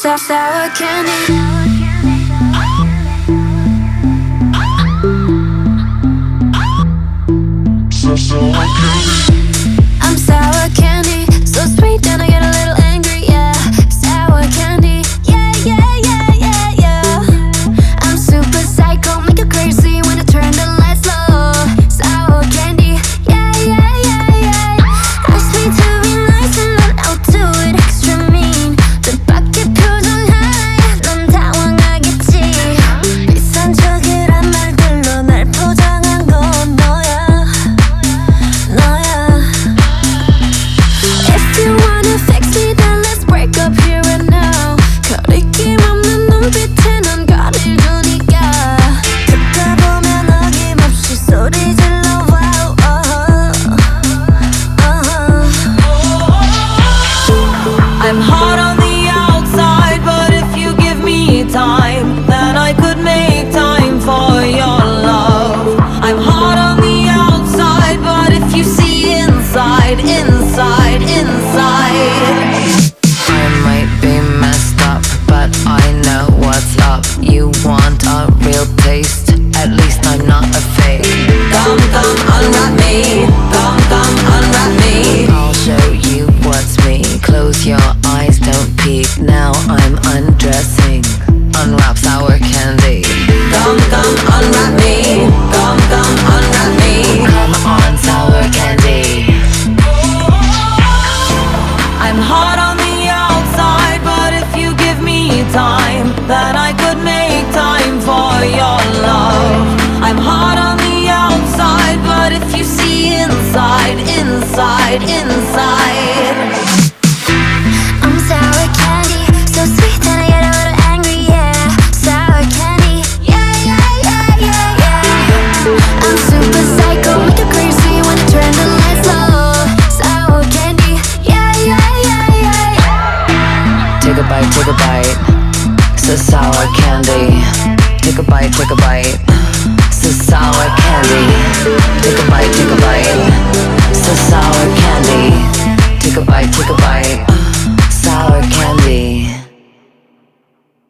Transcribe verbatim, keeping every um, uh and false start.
sour, sour candy. So sour candy. I'm sour candy, so sweet then I get a little angry, yeah. Sour candy, yeah, yeah, yeah, yeah, yeah. I'm super psycho, make you crazy when I turn the lights low. Sour candy, yeah, yeah, yeah, yeah. Ask me to be nice and then I'll do it extra mean. 뜻밖의 표정 하나에 넌 당황하겠지. 비싼 척이란 말들로 날 포장한 건 너야, 너야. If you wanna fix me then let's break up here and now. 거리낌 없는 눈빛에 넌 거리를 두니까 듣다 보면 어김없이 소리 질러. Wow, uh-huh, uh-huh. I'm hot on the outside, but if you give me time, then I could make time for your love. I'm hot on the outside, but if you see inside, inside, inside. I might be messed up, but I know what's up. You want a real taste? At least I'm not a fake. Come, come, unwrap me. Come, come, unwrap me. I'll show you what's me. Close your eyes, don't peek. Now I'm undressing. Unwrap sour candy. Come, come, unwrap me. Come, come, unwrap me. Come on, sour candy. I'm hot on the outside, but if you give me time, then I could make time for your love. I'm hot on the outside, but if you see inside, inside, inside. I'm sour candy, so sweet that I get a little angry, yeah. Sour candy, yeah, yeah, yeah, yeah, yeah. I'm super psycho, make you crazy when I turn the lights low. Sour candy, yeah, yeah, yeah, yeah, yeah. Take a bite, take a bite. So sour candy. Take a bite, take a bite. So sour candy.